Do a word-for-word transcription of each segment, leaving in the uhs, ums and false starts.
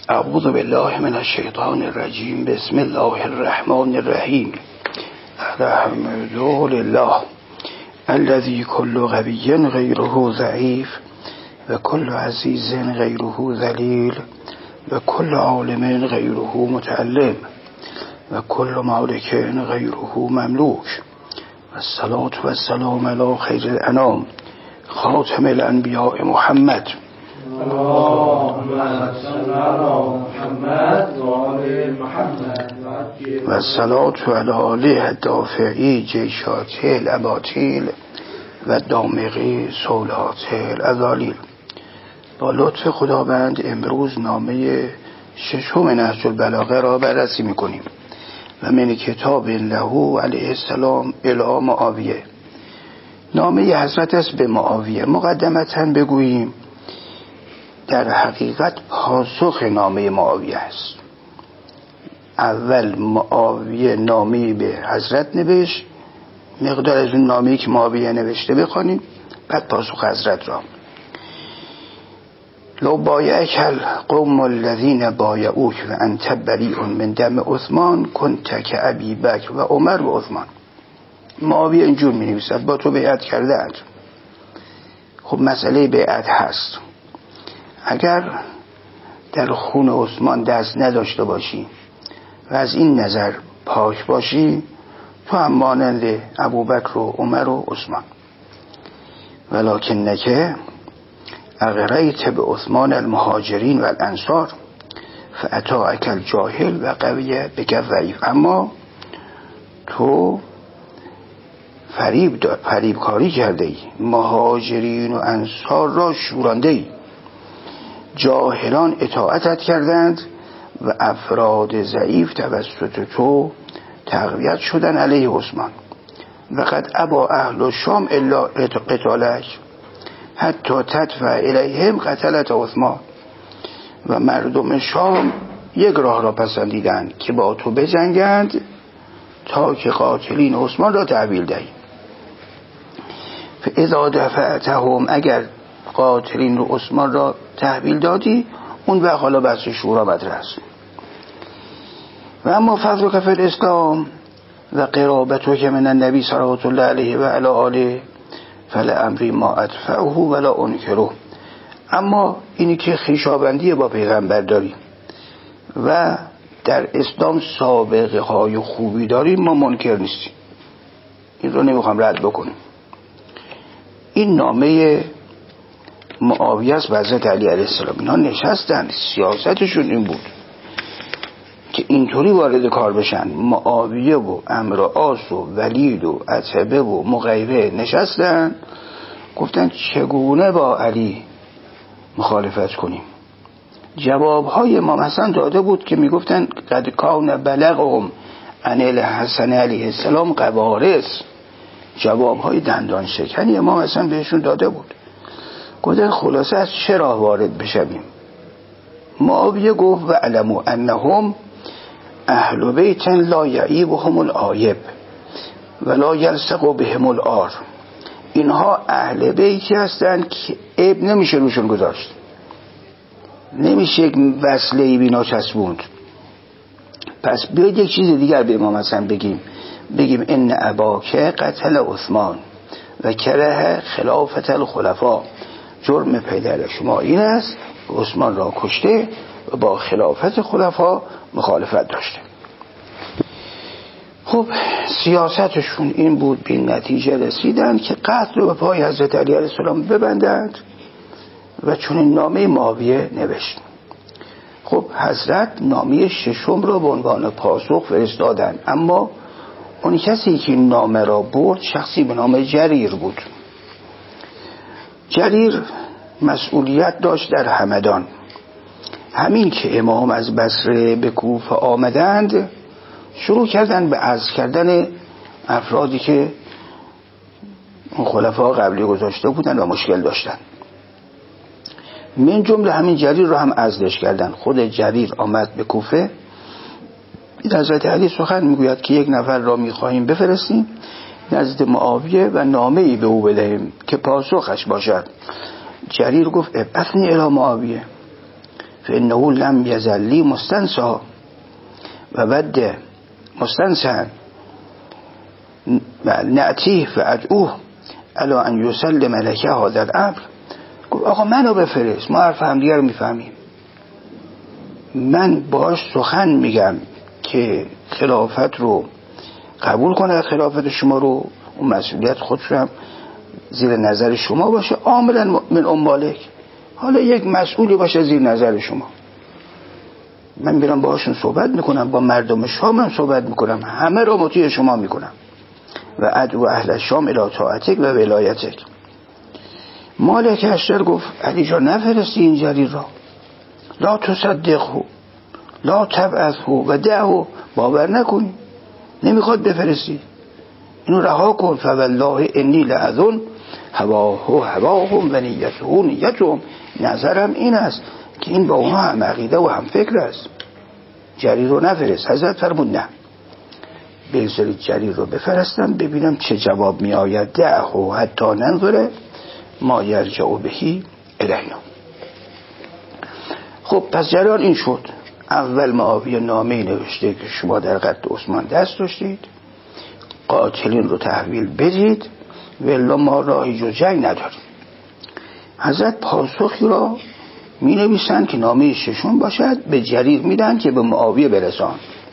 اعوذ بالله من الشیطان الرجیم. بسم الله الرحمن الرحیم. الحمد لله الذي كل قوي غيره ضعيف و كل عزيز غيره ذليل و كل عالم غيره متعلم و كل مالك غيره مملوك. الصلاة والسلام على خير الأنام خاتم الأنبياء محمد. اللهم صل على محمد و آل محمد و الصلاة على آله الدافعی جیشات الاباطیل و دامغی سولات الازالیل. با لطف خداوند امروز نامه ششم نهج البلاغه را بررسی میکنیم و من کتاب له علیه السلام الی معاویه. نامه حضرت است به معاویه. مقدمتاً بگوییم در حقیقت پاسخ نامه معاویه است. اول معاویه نامه به حضرت نوشت، مقدار از اون نامه‌ای که معاویه نوشته بخوانیم، بعد پاسخ حضرت را. لو بایعک القوم الذین بایعوک و انت بریء من دم عثمان کنت کابی بکر و عمر و عثمان. معاویه اینجور می نویسد با تو بیعت کردند. خب مسئله بیعت هست. اگر در خون عثمان دست نداشته باشی و از این نظر پاک باشی، تو هم مانند ابوبکر و عمر و عثمان. ولکنک اغریت به عثمان المهاجرین و الانصار فاتاک الجاهل و قوی بک ضعیف. اما تو فریب دار فریب کاری کرده ای، مهاجرین و انصار را شورانده ای، جاهلان اطاعتت کردند و افراد ضعیف توسط تو تقویت شدن علیه عثمان. و قد ابا اهل شام الا قتالک حتی تدفع الیهم قتلت عثمان. و مردم شام یک راه را پسندیدند که با تو بجنگند تا که قاتلین عثمان را تحویل دهی. فاذا دفعتهم، اگر قاتلین رو عثمان را تحویل دادی، اون وقت حالا بحث شورا مطرح است. و اما فضلک فی الاسلام و قرابتک من النبی صلوات الله علیه و علی آله فلامری ما ادفعه ولا انکره. اما اینی که خویشاوندی با پیغمبر داری و در اسلام سابقه های خوبی داری، ما منکر نیستیم، این رو نمیخوام رد بکنیم. این نامه معاویه است و حضرت علی علیه السلام. اینا نشستن، سیاستشون این بود که اینطوری وارد کار بشن. معاویه و عمرو عاص و ولید و عتبه و مغیره نشستن، گفتن چگونه با علی مخالفت کنیم. جوابهای ما مثلا داده بود که میگفتن قد کان بلغهم عن الحسن علیه السلام قوارث. جوابهای دندان شکنی ما مثلا بهشون داده بود. گفتن خلاصه از چه راه وارد بشویم. معاویه گفت و علموا انهم اهل بیت لا یعیبهم العایب ولا یلصق بهم العار. اینها اهل بیتی هستند که عیب نمیشه روشون گذاشت، نمیشه یک وصله بینا چسبوند. پس بیاید یک چیز دیگر به ما مثلا بگیم بگیم ان اباک قتل عثمان و کره خلافت الخلفاء. جرم پدر شما این است عثمان را کشته و با خلافت خلفا مخالفت داشته. خب سیاستشون این بود، به نتیجه رسیدن که قتل رو به پای حضرت علی علیه السلام ببندند و چون این نامه معاویه نوشت. خب حضرت نامه ششم را به عنوان پاسخ فرستادند، اما اون کسی که این نامه را برد شخصی به نام جریر بود. جریر مسئولیت داشت در همدان. همین که امام از بصره به کوفه آمدند، شروع کردن به عزل کردن افرادی که اون خلفا قبلی گذاشته بودن و مشکل داشتن. من جمله همین جریر رو هم عزلش کردن. خود جریر آمد به کوفه. حضرت علی سخن میگوید که یک نفر را میخواهیم بفرستیم نزد معاویه و نامه‌ای به او بدهیم که پاسخش باشد. جریر گفت ابعثنی الی معاویه فانه لم یزلی مستنسا و بد مستنسا نأتیه فادعوه الا ان یسلم لک هذا الامر. گفت آقا منو بفرست، ما حرف همدیگه رو میفهمیم، من باش سخن میگم که خلافت رو قبول کند، خلافت شما رو، اون مسئولیت خودش هم زیر نظر شما باشه، عاملا من اموالک، حالا یک مسئولی باشه زیر نظر شما. من میرم باهاشون صحبت میکنم، با مردم شام هم صحبت میکنم، همه رو مطیع شما میکنم. و ادعو اهل شام الی طاعتک و ولایتک. مالک اشتر گفت علی جان نفرستی این جریر را، لا تصدقه لا تبعثه و دعه، باور نکنی، نمیخواد بفرستی، اینو رها کن. فوالله انی لأظن هواه هواهم و نیته نیتهم. نظرم این است که این با اونها هم عقیده و هم فکر است، جریر رو نفرست. حضرت فرمود نه، بگذارید جریر رو بفرستم ببینم چه جواب می آید. دعه حتی ننظره ما یرجع بهی الینا. خب پس جریان این شد. اول معاویه نامه نوشته که شما در قتل عثمان دست داشتید، قاتلین رو تحویل بدید ولی ما راهی جز جنگ نداریم. حضرت پاسخی را می نویسند که نامه ششم باشد، به جریر میدن که به معاویه برسان.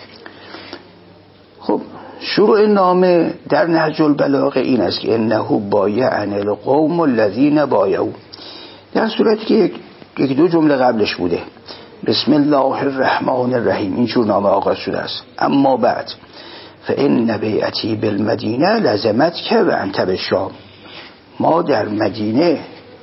خب شروع نامه در نهج البلاغه این است که انه بایعن القوم الذین بایعوا، در صورتی که یک دو جمله قبلش بوده بسم الله الرحمن الرحیم، اینجور نامه آغاز شده است. اما بعد فان بیعتی بالمدینه لزمتک و انت بالشام، ما در مدینه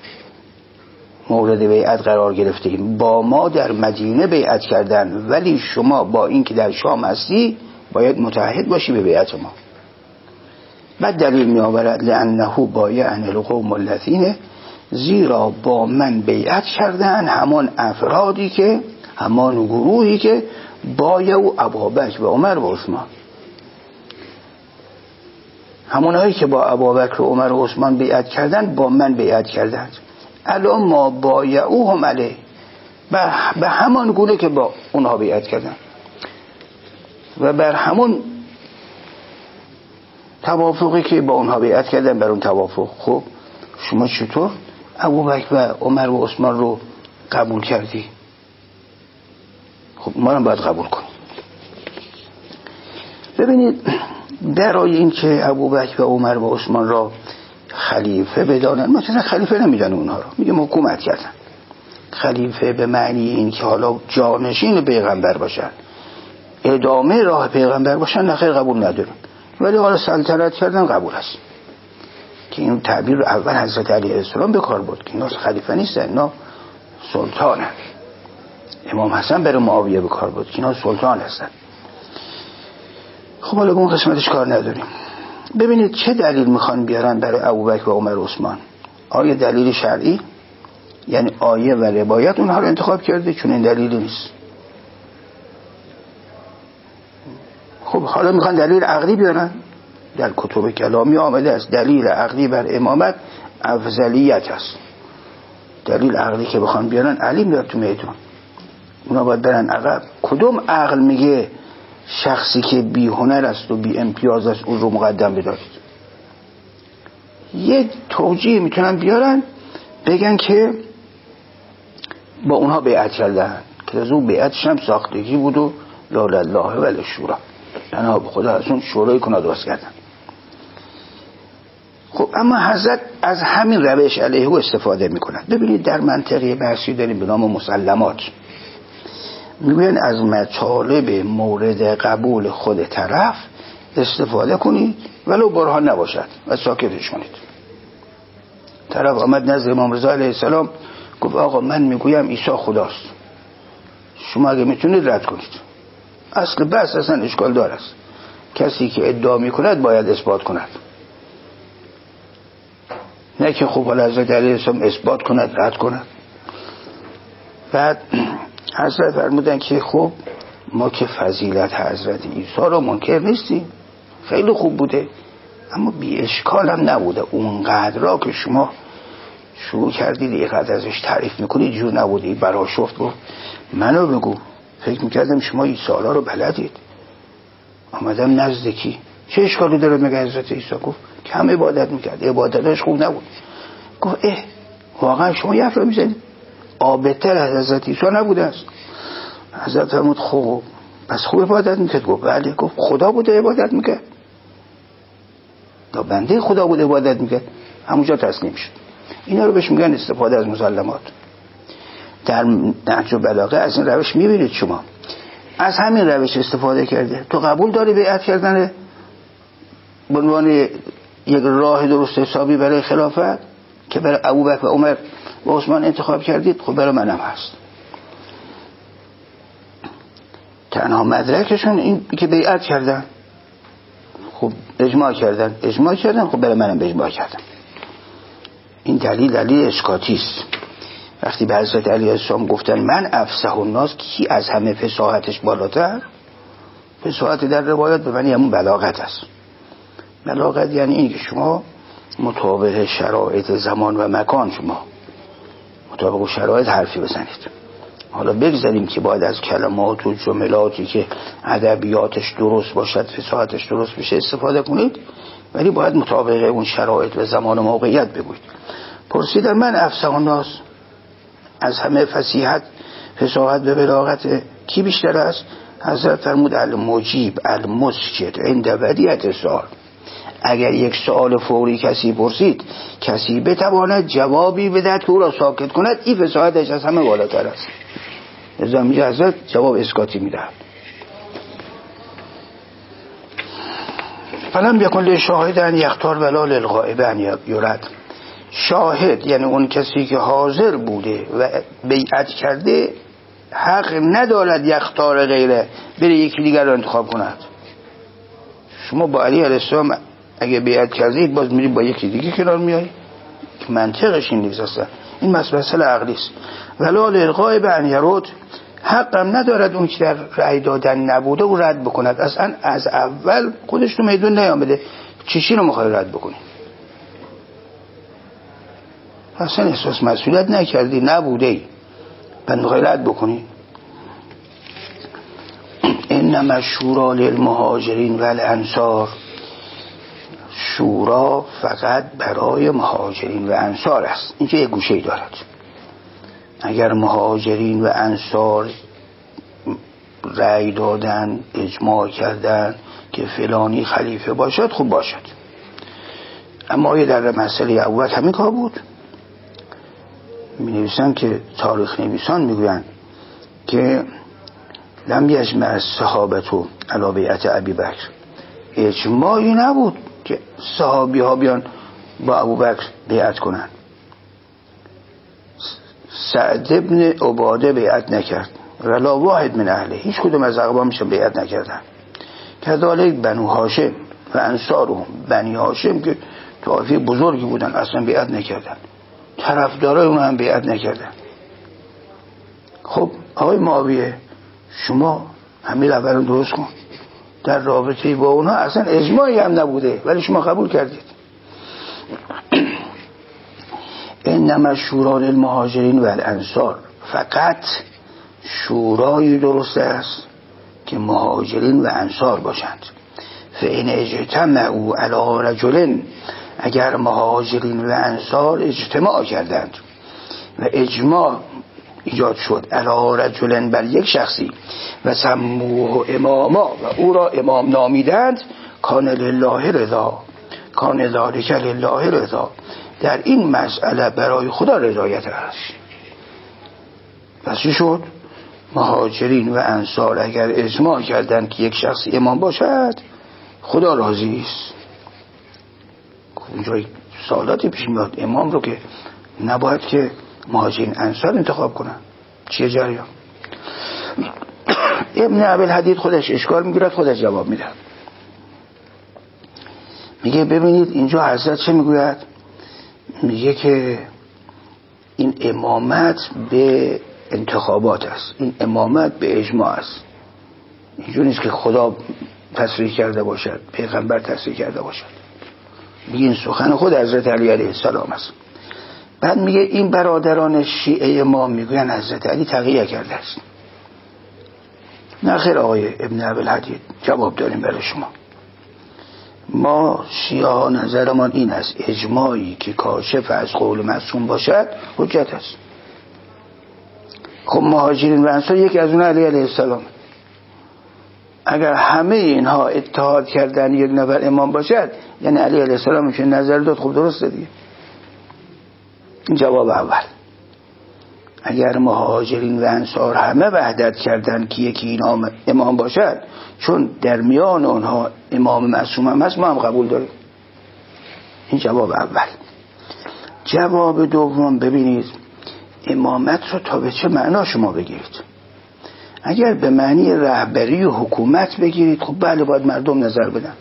مورد بیعت قرار گرفتیم، با ما در مدینه بیعت کردن، ولی شما با این که در شام هستی باید متعهد باشی به بیعت ما. بعد دلیل می آورد لانه بایعن القوم الذین، زیرا با من بیعت کردن همان افرادی که همان گروهی که بایعوا ابابکر و عمر و عثمان، همونهایی که با ابابکر و عمر و عثمان بیعت کردن با من بیعت کردند. الان ما بایعوهم علیه، به همان گونه که با اونها بیعت کردن و بر همون توافقی که با اونها بیعت کردن بر اون توافق. خب شما چطور ابوبکر و عمر و عثمان رو قبول کردی؟ خب ما هم باید قبول کنیم. ببینید برای این که ابوبکر و عمر و عثمان را خلیفه بدانن، مثلا خلیفه نمیدن اونها رو، میگه حکومت کردن. خلیفه به معنی این که حالا جانشین پیغمبر باشن، ادامه راه پیغمبر باشن، نخیر قبول ندارن، ولی حالا سلطنت کردن قبول است. که این تعبیر رو اول حضرت علیه السلام به کار برد که اینا خلیفه نیستن، اینا سلطانن. امام حسن برای معاویه به کار برد که اینا سلطان هستن. خب حالا به اون قسمتش کار نداریم. ببینید چه دلیل میخوان بیارن برای ابوبکر و عمر و عثمان. آیا دلیل شرعی، یعنی آیه و روایت اونها رو انتخاب کرده؟ چون این دلیلی نیست. خب حالا میخوان دلیل عقلی بیارن. در کتب کلامی آمده است دلیل عقلی بر امامت افضلیت است. دلیل عقلی که بخوان بیارن علی میاد تو میدون، اونا باید برن عقب. کدوم عقل میگه شخصی که بی هنر است و بی امتیاز است اون رو مقدم بدارید؟ یک توجیه میتونن بیارن بگن که با اونها بیعت کردن، که از اون بیعتش هم ساختگی بود و لا لله ولی شورا، تنها به خدا از اون شورای کنا درست کردن. خب اما حضرت از همین روش علیه او استفاده میکنن. ببینید در منطقه بحثی داریم به نام مسلمات، میگوین از مطالب مورد قبول خود طرف استفاده کنید ولو برهان نباشد و ساکتش کنید. طرف آمد نزد امام رضا علیه السلام گفت آقا من میگویم عیسی خداست، شما اگه میتونید رد کنید. اصل بحث اصلا اشکال دار است، کسی که ادعا میکند باید اثبات کند، نه که خب حالا حضرت علیه السلام اثبات کند رد کند. بعد حضرت فرمودن که خب ما که فضیلت حضرت عیسی را منکر نیستیم، خیلی خوب بوده، اما بی اشکال هم نبوده اونقدر را که شما شروع کردید اینقدر ازش تعریف میکنید جور نبوده. برآشفت گفت منو بگو، فکر میکردم شما این سوالا رو بلدید. آمدم نزدیکی، چه اشکالی داره مگه حضرت عیسی؟ گفت کم عبادت میکرد، عبادتش خوب نبود. گفت اه واقعا شما یه حرف رو میزنید؟ عابدتر از حضرت عیسی نبوده است. حضرت فرمود خوب پس خوب عبادت میکرد؟ گفت بله. گفت خدا بوده عبادت میکرد یا بنده خدا بوده عبادت میکرد؟ همونجا تسلیم شد. اینا رو بهش میگن استفاده از مسلمات. در نهج البلاغه از این روش میبینید شما از همین روش استفاده کرده. تو قبول داری بیعت کردن به عنوان یک راه درست حسابی برای خلافت که برای ابوبکر و عمر و عثمان انتخاب کردید؟ خب برای منم هست. تنها مدرکشون این که بیعت کردن، خب اجماع کردن اجماع کردن خب برای منم اجماع کردن. این دلیل دلیل اسکاتی است. وقتی به حضرت علی السلام گفتن من افصح الناس، کی از همه فصاحتش بالاتر؟ فصاحت در روایات به معنی همون بلاغت است. بلاغت یعنی این که شما مطابق شرایط زمان و مکان شما مطابق شرایط حرفی بزنید. حالا بگذاریم که باید از کلمات و جملاتی که ادبیاتش درست باشد فصاحتش درست بشه استفاده کنید، ولی باید مطابق اون شرایط و زمان و موقعیت بگویید. پرسیدن من افصح الناس، از همه فصیحت فصاحت به بلاغت کی بیشتر است؟ حضرت فرمود المجیب المسکت عند بدیهة السؤال. اگر یک سوال فوری کسی پرسید کسی بتواند جوابی بدهد که او را ساکت کند، این فصاحتش از همه بالاتر است. از همینجا حضرت جواب اسکاتی میدهد. فلم یکن لشاهد ان یختار ولا للغائب ان یرد. شاهد یعنی اون کسی که حاضر بوده و بیعت کرده حق ندارد یختار غیره، بره یکی دیگر رو انتخاب کند. شما با علی علیه السلام اگه بیعت کردید باز میرید با یکی دیگه کنار میای، منطقش این نیست اصلا. این مسئله عقلی است. ولا للغائب ان یرد، حقم ندارد اون که در رأی دادن نبوده و رد بکند. اصلا از اول خودش تو میدون نیامده، چیشی رو میخوای رد بکنی؟ اصلا احساس مسئولیت نکردی، نبوده ای، بعد میخوای رد بکنی؟ انما الشورى للمهاجرین و الانصار، شورا فقط برای مهاجرین و انصار است. اینجا یک گوشه ای دارد. اگر مهاجرین و انصار رأی دادن اجماع کردن که فلانی خلیفه باشد خب باشد. اما آیا در مسئله اول همین کار بود؟ می نویسن که تاریخ نویسان میگویند که لم یجمع الصحابه علی بیعت ابی بکر، اجماعی نبود که صحابی ها بیان با ابوبکر بیعت کنند. سعد ابن عباده بیعت نکرد ولا واحد من اهله، هیچ کدوم از اقوامش بیعت نکردن. کذالک بنو هاشم و انصارهم، بنی هاشم که طایفه بزرگی بودن اصلا بیعت نکردن، طرفدارای اون هم بیعت نکردن. خب آقای معاویه شما همین اول رو درست کن، در رابطه با اونها اصلا اجماعی هم نبوده ولی شما قبول کردید. انما الشورى للمهاجرین و الانصار، فقط شورای درست است که مهاجرین و انصار باشند. فإن اجتمعوا علی رجل، اگر مهاجرین و انصار اجتماع کردند و اجماع ایجاد شد علی رجل بر یک شخصی و سموه اماما و او را امام نامیدند، کان لله رضا، کان ذلک لله رضا، در این مسئله برای خدا رضایت است. پس چی شد؟ مهاجرین و انصار اگر اجماع کردند که یک شخصی امام باشد خدا راضی است. اونجا سوالاتی پیش میاد، امام رو که نباید که مهاجرین انصار انتخاب کنن، چیه جریان؟ ابن ابی الحدید خودش اشکال میگیرد، خودش جواب میده. میگه ببینید اینجا حضرت چه میگوید؟ میگه که این امامت به انتخابات است، این امامت به اجماع است. اینجور نیست که خدا تصریح کرده باشد، پیغمبر تصریح کرده باشد. میگه این سخن خود حضرت علی علیه السلام است. بعد میگه این برادران شیعه ما میگوین حضرت علی تقیه کرده است. نه خیر آقای ابن ابوالحدید، جواب داریم برای شما. ما شیعه ها نظرمان این است اجماعی که کاشف از قول معصوم باشد حجت است. خب مهاجرین و انصار یکی از اون علی علیه السلام، اگر همه اینها اتحاد کردن یک نفر امام باشد یعنی علی علیه السلام میشه نظر داد. خب درسته دیگه. این جواب اول. اگر مهاجرین و انصار همه وحدت کردن که یکی اینا امام باشد، چون در میان اونها امام معصوم هم هست، ما هم قبول داریم. این جواب اول. جواب دوم، ببینید امامت رو تا به چه معنا شما بگیرید. اگر به معنی رهبری و حکومت بگیرید، خب بله باید مردم نظر بدن.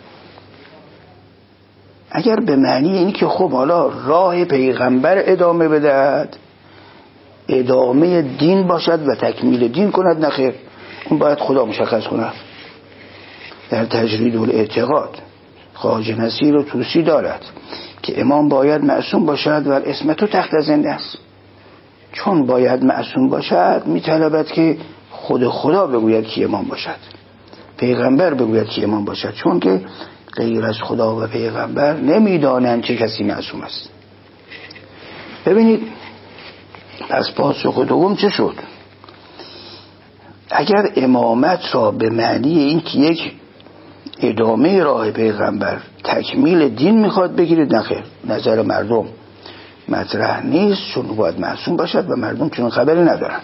اگر به معنی اینی که خب حالا راه پیغمبر ادامه بدهد، ادامه دین باشد و تکمیل دین کند، نخیر، اون باید خدا مشخص کند. در تجرید الاعتقاد خواجه نصیر و طوسی دارد که امام باید معصوم باشد و اسمتو تحت زنده است. چون باید معصوم باشد میطلبد که خود خدا بگوید کی امام باشد، پیغمبر بگوید کی امام باشد، چون که غیر از خدا و پیغمبر نمیدانند چه کسی معصوم است. ببینید پس پاسخ دوم چه شد؟ اگر امامت را به معنی این که یک ادامه راه پیغمبر تکمیل دین میخواد بگیرید، نخیر، نظر مردم مطرح نیست، چون باید معصوم باشد و مردم چون خبری ندارند.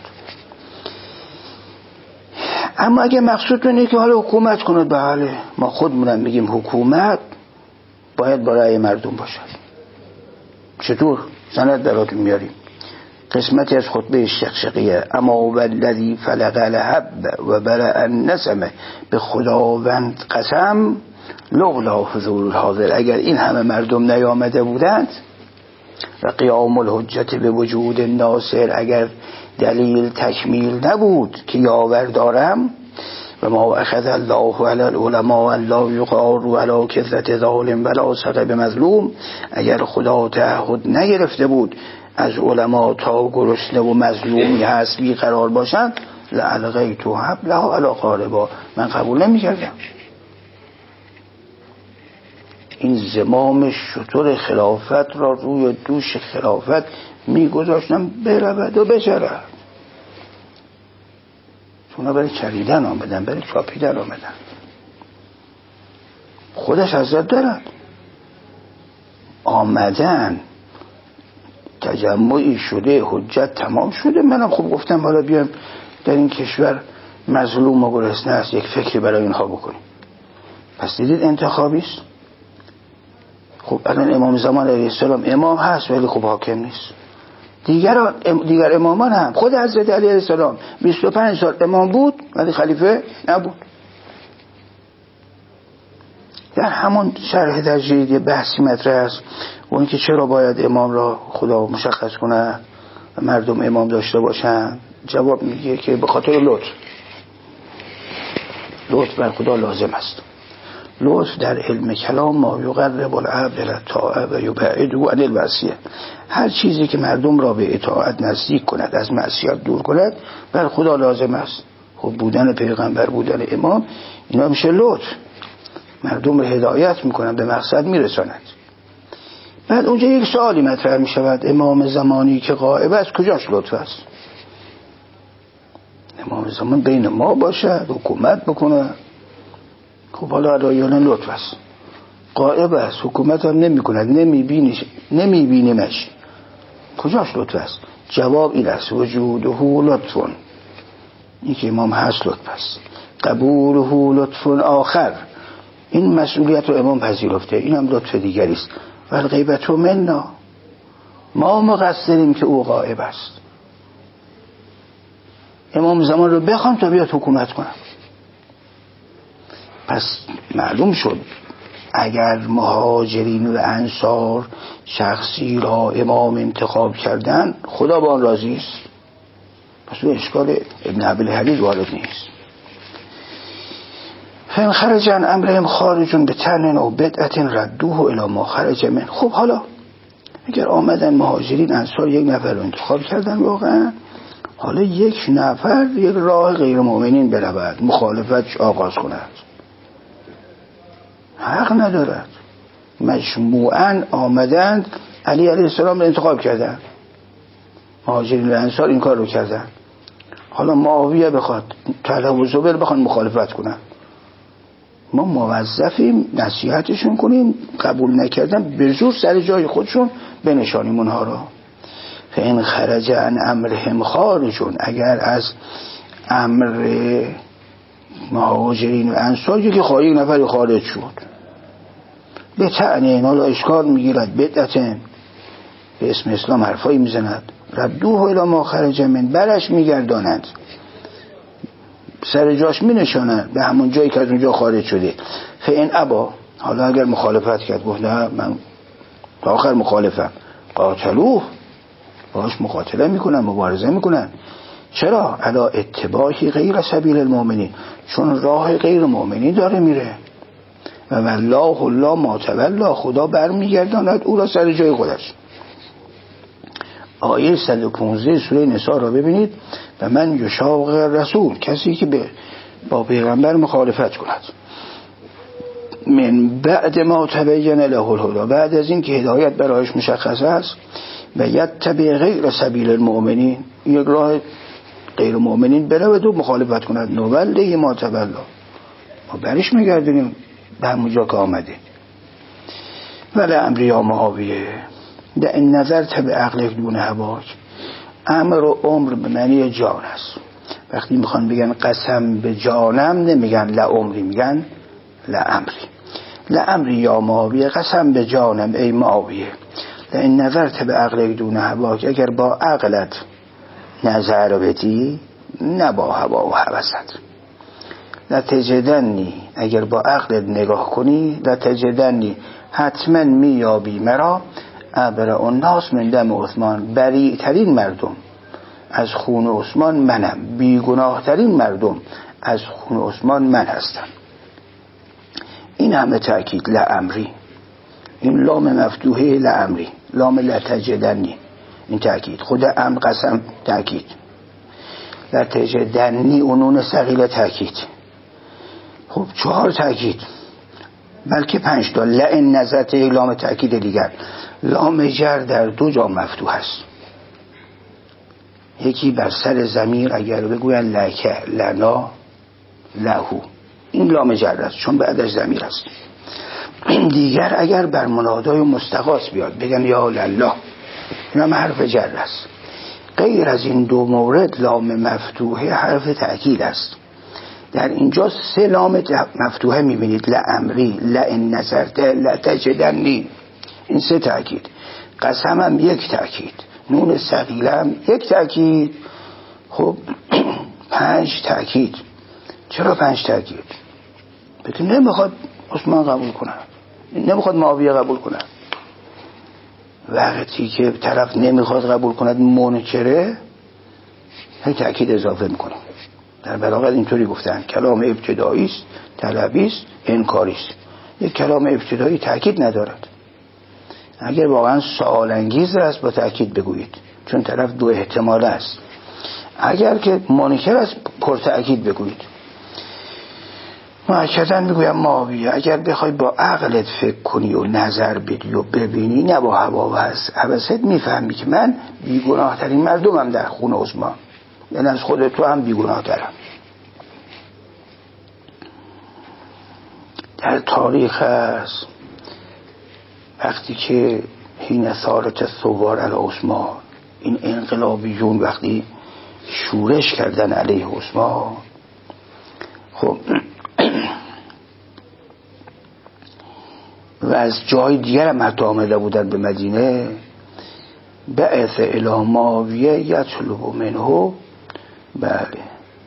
اما اگه مقصودتون اینه که حالا حکومت کنید، بله ما خودمونم میگیم حکومت باید برای مردم باشد. چطور؟ سند براتون میاریم. قسمتی از خطبه شقشقیه: اما والذی فلق الحب و برأ النسمه، به خداوند قسم لولا حضور الحاضر، اگر این همه مردم نیامده بودند و قیام الحجت به وجود ناصر، اگر دلیل تکمیل نبود که یاور دارم، و ما اخذ الله علی العلماء لا یقار علی کثرت ظالم ولا سقب مظلوم، اگر خدا تعهد نگرفته بود از علما تا گرسنه و مظلومی حسبی قرار باشن، لعلقیت حبلها علی قاربا، من قبول نمی کردم. این زمام شطور خلافت را روی دوش خلافت می گذاشتم برود و بشرد. اونا برای چریدن آمدن، برای چاپیدن آمدن. خودش حضرت دارد آمدن، تجمعی شده، حجت تمام شده. منم خوب گفتم حالا بیام در این کشور مظلوم و گرسنه است، یک فکری برای اینها بکنیم. پس دیدید انتخابی است. خب الان امام زمان علیه السلام امام هست ولی خب حاکم نیست. دیگر دیگر امامان هم، خود حضرت علیه السلام بیست و پنج سال امام بود ولی خلیفه نبود. در همون شرح تجرید بحثی مطرح است و اینکه چرا باید امام را خدا مشخص کنه و مردم امام داشته باشن. جواب میگه که به خاطر لطف لطف بر خدا لازم است. لطف در علم کلام ما یقرب العبد الى الطاعه و یبعده عن المعصیه، هر چیزی که مردم را به اطاعت نزدیک کند، از معصیت دور کند، بر خدا لازم است. خب بودن پیغمبر، بودن امام، اینا میشه لطف، مردم را هدایت میکنن، به مقصد میرساند. بعد اونجا یک سوالی مطرح میشود: امام زمانی که غائب است کجاش لطف است؟ امام زمان بین ما باشد، حکومت بکنه، خب حالا علایان لطف است. غائب است، حکومت هم نمی کند، نمی بینیمش، کجاش لطف است؟ جواب این است: وجوده لطفون، این که امام هست لطف است. قبوله لطفون آخر، این مسئولیت رو امام پذیرفته، این هم لطف دیگری است. والغیبت منا، ما مقصریم که او غائب است. امام زمان رو بخوام تا بیاد حکومت کنم. پس معلوم شد اگر مهاجرین و انصار شخصی را امام انتخاب کردن، خدا با آن راضی است. پس اون اشکال ابن ابوالحدید وارد نیست. فان خرج عن امرهم خارجون به تن و بدعت ردوه الی ما خرج من. خب حالا اگر آمدن مهاجرین انصار یک نفر رو انتخاب کردن واقعا، حالا یک نفر یک راه غیر مؤمنین برود مخالفت آغاز کند، حق ندارد. مجموعاً آمدند علی علیه السلام رو انتخاب کردن، مهاجرین و انصار این کار رو کردن. حالا معاویه بخواد، طلحه و زبیر بخوان مخالفت کنن، ما موظفیم نصیحتشون کنیم، قبول نکردن به زور سر جای خودشون بنشانیم اونها را. فإن خرج عن امرهم خارجون، اگر از امر مهاجرین و انصار یکی خواهی یک نفر خارج شد به تعنین، حالا اشکال میگیرد، بدعتن، به اسم اسلام حرفایی میزند، ردوه الی ما خرج من، برش میگردانند، سر جاش مینشانند به همون جایی که از اونجا خارج شده. فإن ابا، حالا اگر مخالفت کرد، گفت نه من تا آخر مخالفم، قاتلوه، باش مقاتله میکنن، مبارزه میکنن. چرا؟ علی اتباعی غیر سبیل المؤمنین، چون راه غیر مؤمنین داره میره. و والله الله ما تولا، خدا برمیگرداند او را سر جای خودش. آیه صد و پانزده سوره نساء را ببینید. و من یشاق رسول، کسی که با پیغمبر مخالفت کند، من بعد ما تبین له الهدی، بعد از این که هدایت برایش مشخص است، و یتبع غیر سبیل المؤمنین، یک راه غیر مؤمنین بره و دو مخالفت کند، نوله ما تولا، ما برش میگردونیم به همون جا که آمده. ولی امری یا معاویه ده این نظر تبع عقلک دون هواک، امر و عمر به معنی جان است. وقتی میخوان بگن قسم به جانم نمیگن لعمری، میگن لعمری. لعمری یا معاویه، قسم به جانم ای معاویه. ده این نظر تبع عقلک دون هواک، اگر با عقلت نظر بدی نه با هوا و هوست. لتجدنی، اگر با عقلت نگاه کنی، لتجدنی حتما میابی مرا ابرأ الناس من دم عثمان، بریء ترین مردم از خون عثمان منم، بیگناه ترین مردم از خون عثمان من هستم. این همه تأکید لعمری، این لام مفتوحه لعمری، لام لتجدنی، این تأکید. خود امر قسم تأکید، لتجدنی اونون ثقیل تأکید. خب چهار تأکید، بلکه پنج تا. لئن نظرت یک لام تأکید دیگر. لام جر در دو جا مفتوح است، یکی بر سر ضمیر اگر بگوین لکه، لنا، لهو، این لام جر است چون بعدش ضمیر است. دیگر اگر بر منادای مستغاث بیاد بگن یا لله، این هم حرف جر است. غیر از این دو مورد لام مفتوحه حرف تأکید است. در اینجا سه لام مفتوحه میبینید، لعمری، لئن نظرت، لتجدنی، این سه تأکید. قسم هم یک تأکید، نون ثقیله هم یک تأکید. خب پنج تأکید. چرا پنج تأکید؟ بگه نمیخواد عثمان قبول کنه، نمیخواد معاویه قبول کنه. وقتی که طرف نمیخواد قبول کند منکره، هی تأکید اضافه میکنه. در بلاغت اینطوری گفتن کلام ابتدایی است، طلبی است، انکاری است. یک کلام ابتدایی تأکید ندارد. اگر واقعا سوال انگیز است با تأکید بگویید، چون طرف دو احتمال است. اگر که منکر است پر تأکید بگویید. مؤکداً میگویم معاویه اگر بخوای با عقلت فکر کنی و نظر بدی و ببینی، نه با هوا و هوست، میفهمی که من بیگناه ترین مردمم در خون عثمان، یعنی از خود تو هم بیگناه ترم. در تاریخ هست وقتی که حین ثارت الثوار علی عثمان، این انقلابیون وقتی شورش کردن علیه عثمان، خب و از جای دیگر هم حتی آمده بودن به مدینه، بعث الی معاویه یطلب منه، بله،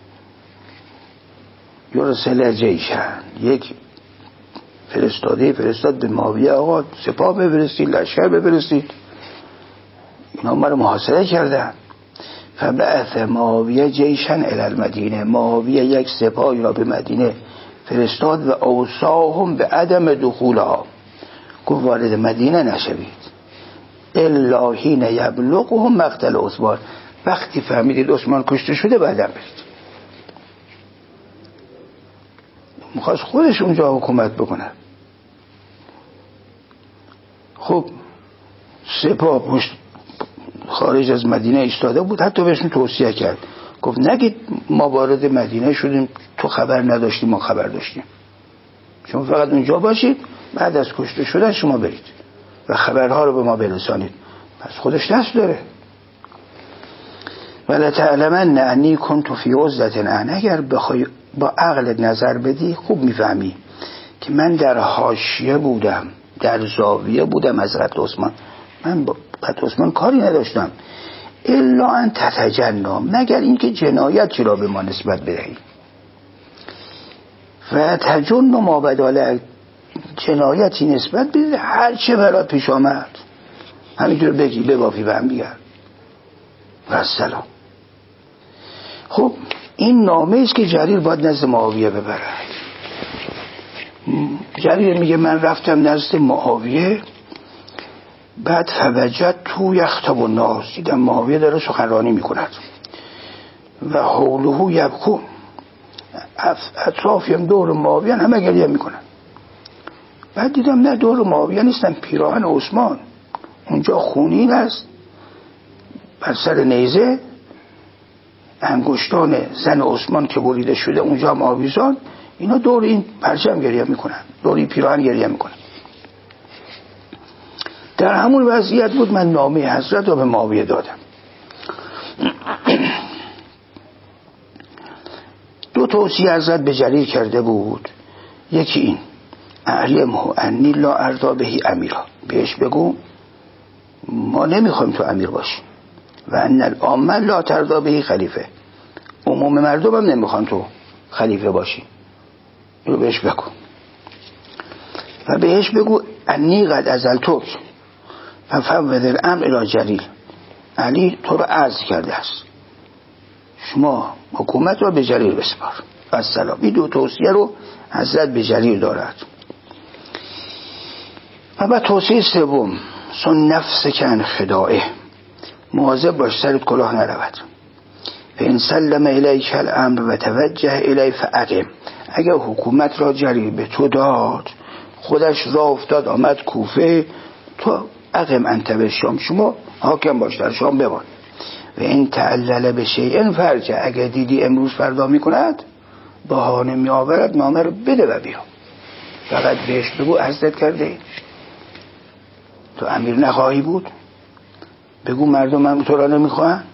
یرسل جیشن، یک فرستاده فرستاد به معاویه آقا سپاه بفرستید، لشکر بفرستید، اینا ما رو محاصره کردن. فبعث معاویه جیشن الی المدینه، معاویه یک سپاهی را به مدینه فرستاد و اوصاهم به عدم دخولها، گفت وارد مدینه نشوید الا حین یبلغهم مقتل عثمان، وقتی فهمیدید عثمان کشته شده بعدم برید. میخواست خودش اونجا حکومت بکنه. خب سپاه پشت خارج از مدینه ایستاده بود، حتی بهشون توصیه کرد، گفت نگید ما وارد مدینه شدیم تو خبر نداشتیم ما خبر داشتیم، شما فقط اونجا باشید، بعد از کشته شدن شما برید و خبرها رو به ما برسانید. پس خودش دست داره. ولتعلمن انی کنت فی عزلة ان، اگر بخوای با عقل نظر بدی خوب میفهمی که من در حاشیه بودم، در زاویه بودم از حضرت عثمان، من با حضرت عثمان کاری نداشتم. الا ان تتجنا، مگر اینکه جنایتی را به ما نسبت بدهی. و تجن ما بدال، جنایتی نسبت بده هر چه برات پیش آمد همینطور بگی ببافی به هم دیگر و السلام. خب این نامه است که جریر باید نزد معاویه ببرد. جریر میگه من رفتم نزد معاویه، بعد فوجد تو یخطب الناس، دیدم معاویه داره سخنرانی میکند و حوله یبکون، اطرافیم دور معاویه همه گریه میکنن. بعد دیدم نه دور معاویه نیستن، پیراهن عثمان اونجا خونین است، بر سر نیزه انگشتان زن عثمان که بریده شده اونجا هم آویزان، اینا دور این پرچم گریه میکنن، دور این پیراهن گریه میکنن. در همون وضعیت بود من نامه حضرت رو به معاویه دادم. دو توصیه حضرت به جریر کرده بود، یکی این اعلمه انی لا ارضا بهی امیرا، بهش بگو ما نمیخوایم تو امیر باشی، و ان العامه لا ترضا بهی خلیفه، عموم مردم هم نمیخوان تو خلیفه باشی، رو بهش بگو. و بهش بگو انی قد ازلتک ففوض الامر الی جلیل، علی تو رو عزل کرده است، شما حکومت رو به جریر بسپار و السلام. این دو توصیه رو حضرت به جریر دارد. و بعد توصیه سوم، سن نفس که ان خداعه، مواظب باش سرت کلاه نرود. فان سلم الیک الامر و توجه الی فاقم، اگر حکومت را جریر به تو داد، خودش راه افتاد آمد کوفه، تو اقم انت به شام، شما حاکم باش در شام بمان. و این تعلل به شیء فرجه، اگر دیدی امروز فردا میکند بهانه می آورد، نامه رو بده و بیا. فقط بهش بگو عزت کرده تو امیر نخواهی بود، بگو مردم هم تو را نمیخواهن.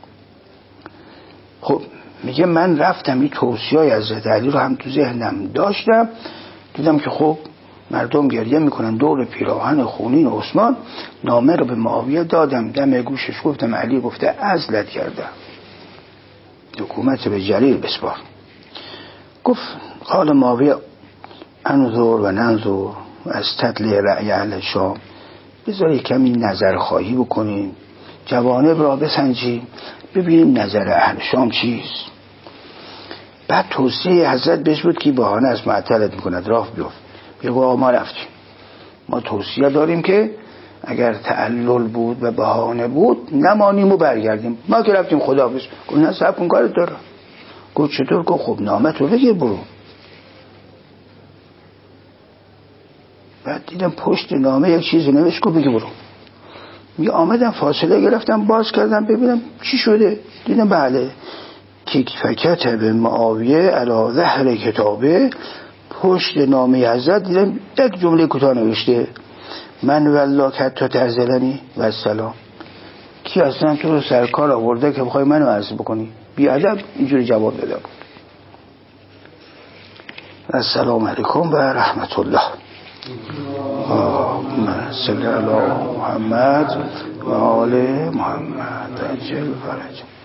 خب میگه من رفتم این توصیه های حضرت علی رو هم تو ذهنم داشتم، دیدم که خب مردم گریه میکنن دور پیراهن خونین عثمان، نامه رو به معاویه دادم، دم گوشش گفتم علی گفته عزلت کردم، حکومت به جریر بسپار. گفت قال معاویه انظر و ننظر و استدل رأی اهل شام، بذاری کمی نظر خواهی بکنیم، جوانب را بسنجیم، ببینیم نظر اهل شام چیست. بعد توصیه حضرت بهش بود که بهانه از معطلت میکند، راه بیفت. بگو آقا ما رفتیم، ما توصیه داریم که اگر تعلل بود و بهانه بود نمانیم و برگردیم، ما که رفتیم خداحافظ. گفت نه صبر کن کارت دارم. گفت چطور؟ گفت خب نامه تو بگیر برو. بعد دیدم پشت نامه یک چیزی نوشت، گفت بگیر برو. می آمدم فاصله گرفتم باز کردم ببینم چی شده، دیدم بله که فکت به معاویه علی ظهر کتابه، پشت نامه حضرت دیدم یک جمله کوتاه نوشته من والله حتی ترزلنی و السلام، کی اصلا تو رو سرکار آورده که بخوای منو عزل بکنی؟ بی ادب اینجوری جواب داده بود. السلام علیکم و رحمت الله. اللهم صل علی محمد و آل محمد عجل فرج.